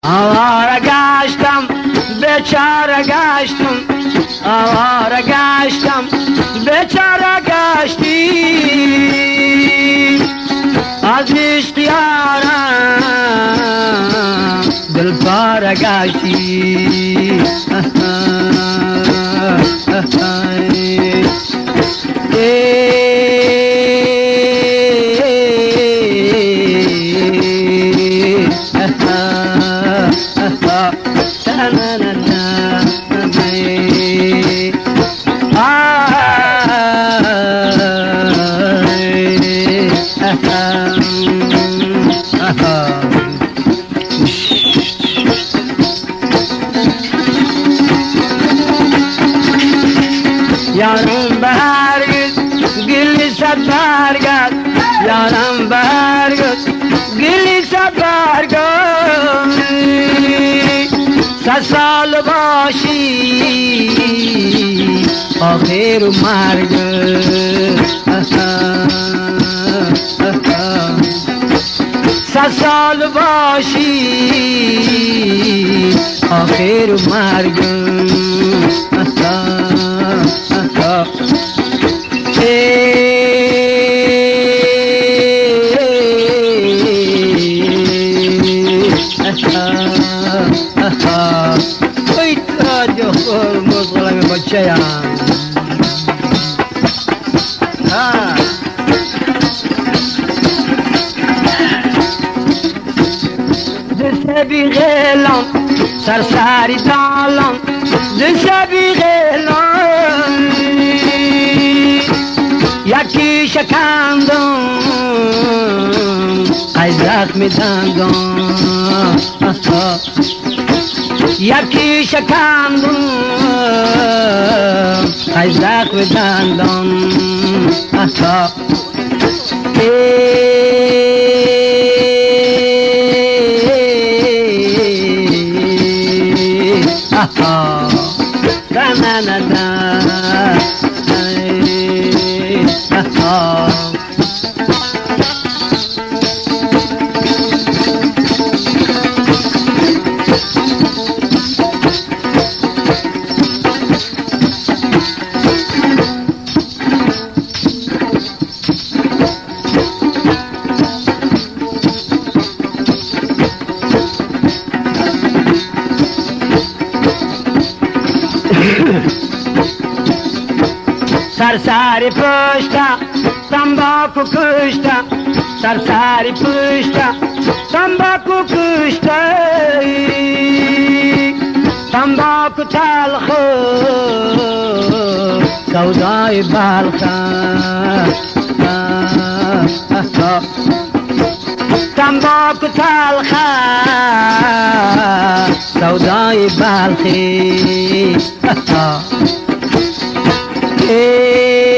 آواره گشتم بیچاره گشتم، آواره گشتم بیچاره گشتی، از عشق یارم دل پاره گشتی. یارم برگرد گلی صد برگرد، یارم برگرد گلی صد برگرد، 100 سال باشی آخر مرگ، 100 سال باشی آخر مرگ. مزغلم بچه هم دسته بی غیلان سرسری دالان، دسته بی غیلان یکی شکندم ای زخم دندان، یکی شکندم ای زخم دندان. سرسری پشتم تنباکو کشتم، سرسری پشتم تنباکو کشتم، تنباکو تلخ سودای بلخم، تنباکو تلخ سودای بلخی.